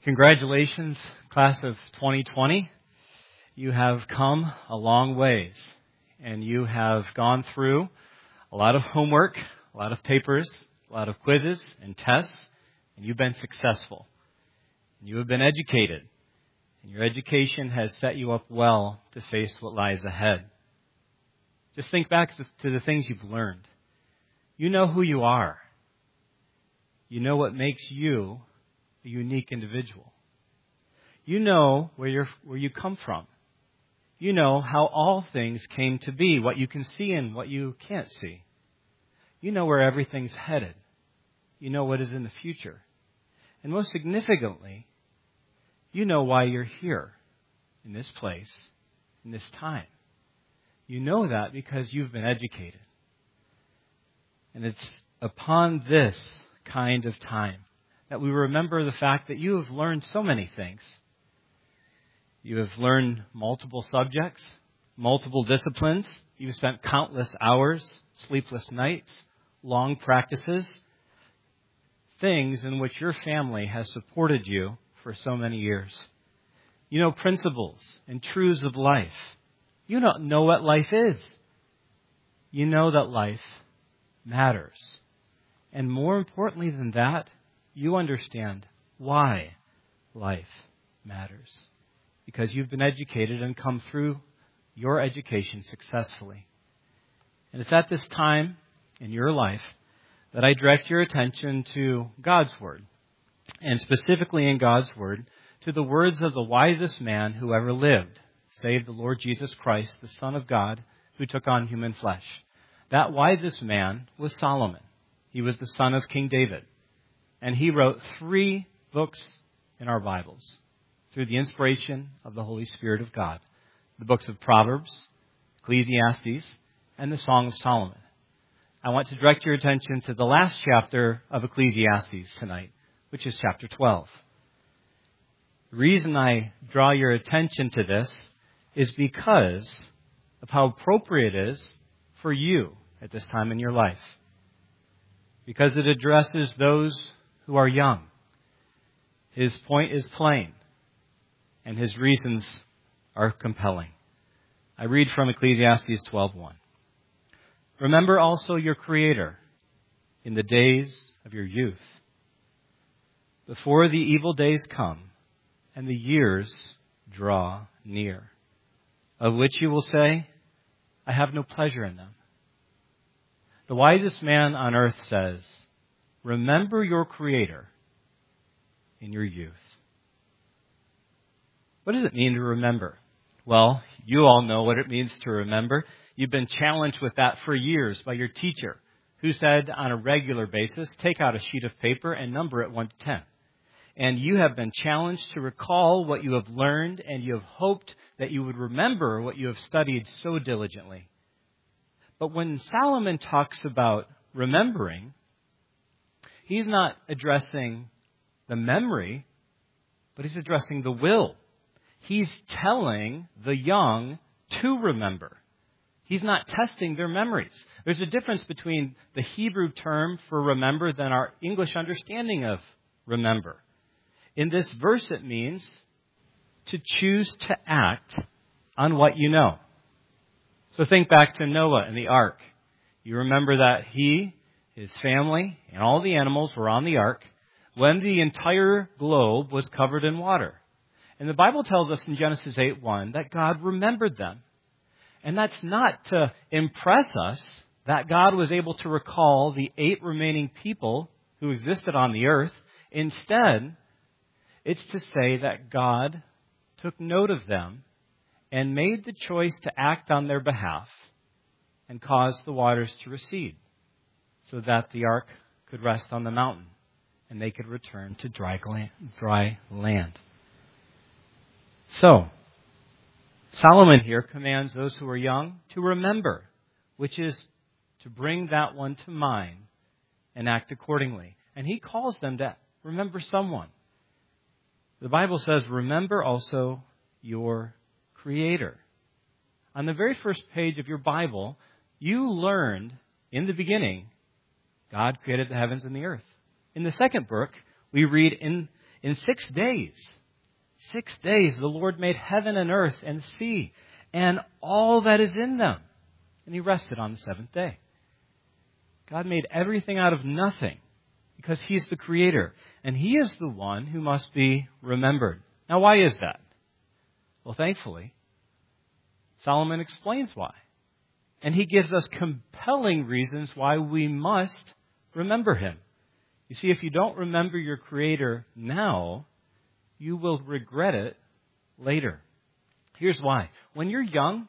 Congratulations, class of 2020. You have come a long ways, and you have gone through a lot of homework, a lot of papers, a lot of quizzes and tests, and you've been successful. You have been educated, and your education has set you up well to face what lies ahead. Just think back to the things you've learned. You know who you are. You know what makes you a unique individual. You know where you come from. You know how all things came to be, what you can see and what you can't see. You know where everything's headed. You know what is in the future. And most significantly, you know why you're here in this place, in this time. You know that because you've been educated. And it's upon this kind of time that we remember the fact that you have learned so many things. You have learned multiple subjects, multiple disciplines. You've spent countless hours, sleepless nights, long practices, things in which your family has supported you for so many years. You know principles and truths of life. You don't know what life is. You know that life matters. And more importantly than that, you understand why life matters. Because you've been educated and come through your education successfully. And it's at this time in your life that I direct your attention to God's Word. And specifically in God's Word, to the words of the wisest man who ever lived, save the Lord Jesus Christ, the Son of God, who took on human flesh. That wisest man was Solomon. He was the son of King David. And he wrote 3 books in our Bibles through the inspiration of the Holy Spirit of God. The books of Proverbs, Ecclesiastes, and the Song of Solomon. I want to direct your attention to the last chapter of Ecclesiastes tonight, which is chapter 12. The reason I draw your attention to this is because of how appropriate it is for you at this time in your life. Because it addresses those who are young. His point is plain, and his reasons are compelling. I read from Ecclesiastes 12:1. Remember also your Creator in the days of your youth, before the evil days come and the years draw near, of which you will say, I have no pleasure in them. The wisest man on earth says, remember your Creator in your youth. What does it mean to remember? Well, you all know what it means to remember. You've been challenged with that for years by your teacher, who said on a regular basis, take out a sheet of paper and number it 1 to 10. And you have been challenged to recall what you have learned, and you have hoped that you would remember what you have studied so diligently. But when Solomon talks about remembering, he's not addressing the memory, but he's addressing the will. He's telling the young to remember. He's not testing their memories. There's a difference between the Hebrew term for remember than our English understanding of remember. In this verse, it means to choose to act on what you know. So think back to Noah and the ark. You remember that he, his family, and all the animals were on the ark when the entire globe was covered in water. And the Bible tells us in Genesis 8:1 that God remembered them. And that's not to impress us that God was able to recall the 8 remaining people who existed on the earth. Instead, it's to say that God took note of them and made the choice to act on their behalf and cause the waters to recede so that the ark could rest on the mountain and they could return to dry land. So, Solomon here commands those who are young to remember, which is to bring that one to mind and act accordingly. And he calls them to remember someone. The Bible says, remember also your Creator. On the very first page of your Bible, you learned in the beginning, God created the heavens and the earth. In the second book, we read in In 6 days, 6 days, the Lord made heaven and earth and sea and all that is in them. And He rested on the seventh day. God made everything out of nothing because He's the Creator. And He is the one who must be remembered. Now, why is that? Well, thankfully, Solomon explains why. And he gives us compelling reasons why we must remember Him. You see, if you don't remember your Creator now, you will regret it later. Here's why. When you're young,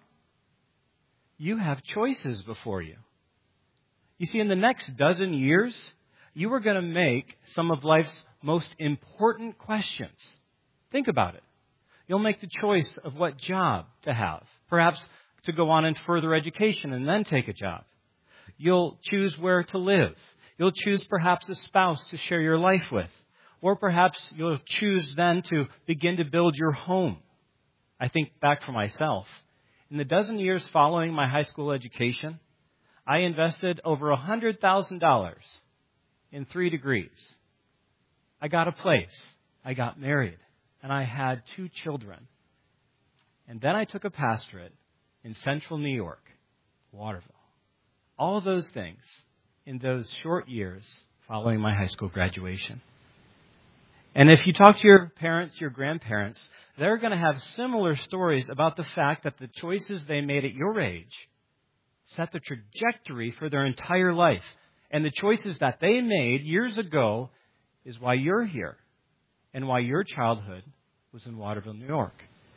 you have choices before you. You see, in the next dozen years, you are going to make some of life's most important questions. Think about it. You'll make the choice of what job to have. Perhaps to go on in further education and then take a job. You'll choose where to live. You'll choose perhaps a spouse to share your life with. Or perhaps you'll choose then to begin to build your home. I think back for myself. In the dozen years following my high school education, I invested over $100,000 in 3 degrees. I got a place. I got married. And I had 2 children. And then I took a pastorate in central New York, Waterville. All those things in those short years following my high school graduation. And if you talk to your parents, your grandparents, they're going to have similar stories about the fact that the choices they made at your age set the trajectory for their entire life. And the choices that they made years ago is why you're here and why your childhood was in Waterville, New York.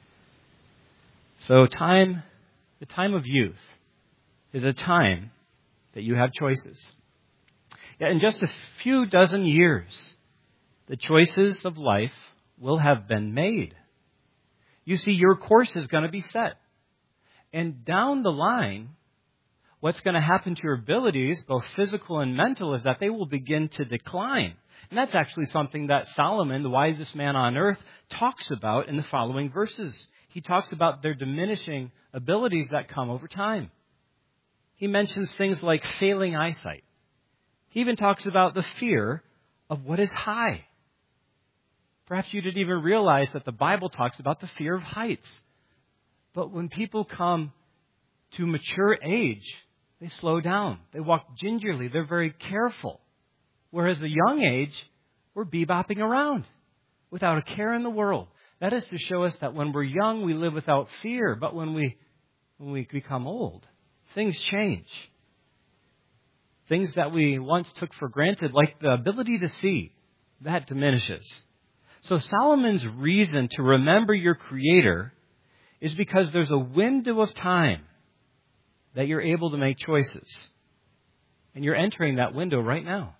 So the time of youth is a time that you have choices. Yet in just a few dozen years, the choices of life will have been made. You see, your course is going to be set. And down the line, what's going to happen to your abilities, both physical and mental, is that they will begin to decline. And that's actually something that Solomon, the wisest man on earth, talks about in the following verses. He talks about their diminishing abilities that come over time. He mentions things like failing eyesight. He even talks about the fear of what is high. Perhaps you didn't even realize that the Bible talks about the fear of heights. But when people come to mature age, they slow down. They walk gingerly. They're very careful. Whereas a young age, we're bebopping around without a care in the world. That is to show us that when we're young, we live without fear. But when we become old, things change. Things that we once took for granted, like the ability to see, that diminishes. So Solomon's reason to remember your Creator is because there's a window of time that you're able to make choices. And you're entering that window right now.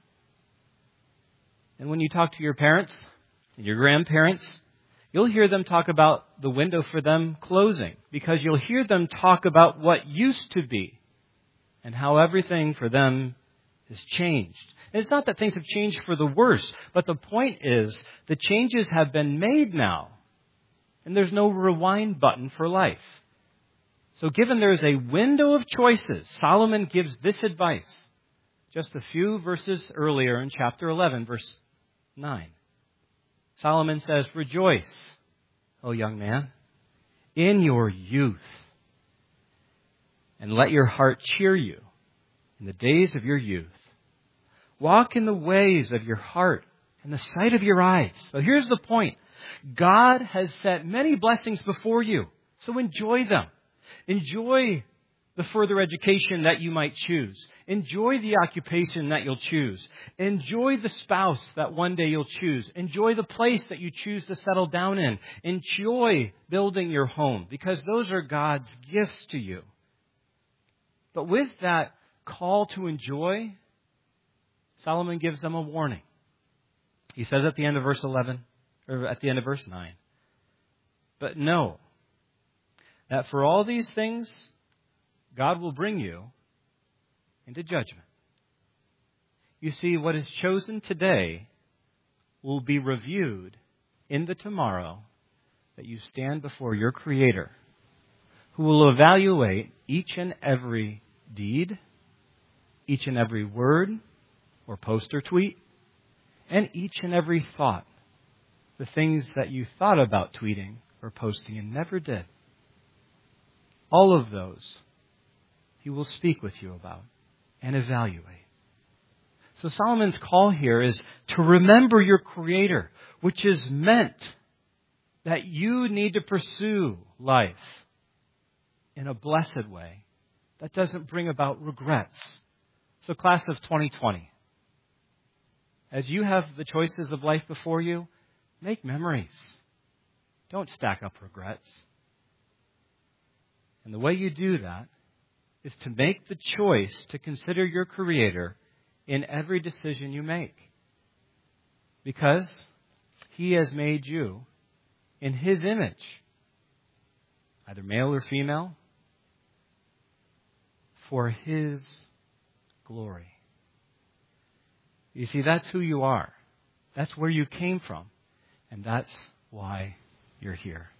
And when you talk to your parents and your grandparents, you'll hear them talk about the window for them closing, because you'll hear them talk about what used to be and how everything for them has changed. And it's not that things have changed for the worse, but the point is the changes have been made now, and there's no rewind button for life. So given there is a window of choices, Solomon gives this advice just a few verses earlier in chapter 11, verse 9. Solomon says, "Rejoice, O young man, in your youth, and let your heart cheer you in the days of your youth. Walk in the ways of your heart and the sight of your eyes." So here's the point. God has set many blessings before you, so enjoy them. Enjoy the further education that you might choose. Enjoy the occupation that you'll choose. Enjoy the spouse that one day you'll choose. Enjoy the place that you choose to settle down in. Enjoy building your home, because those are God's gifts to you. But with that call to enjoy, Solomon gives them a warning. He says at the end of verse 11, or at the end of verse 9, "But know that for all these things, God will bring you into judgment." You see, what is chosen today will be reviewed in the tomorrow that you stand before your Creator, who will evaluate each and every deed, each and every word or post or tweet, and each and every thought the things that you thought about tweeting or posting and never did. All of those He will speak with you about and evaluate. So Solomon's call here is to remember your Creator, which is meant that you need to pursue life in a blessed way that doesn't bring about regrets. So class of 2020, as you have the choices of life before you, make memories. Don't stack up regrets. And the way you do that is to make the choice to consider your Creator in every decision you make. Because He has made you in His image, either male or female, for His glory. You see, that's who you are. That's where you came from. And that's why you're here.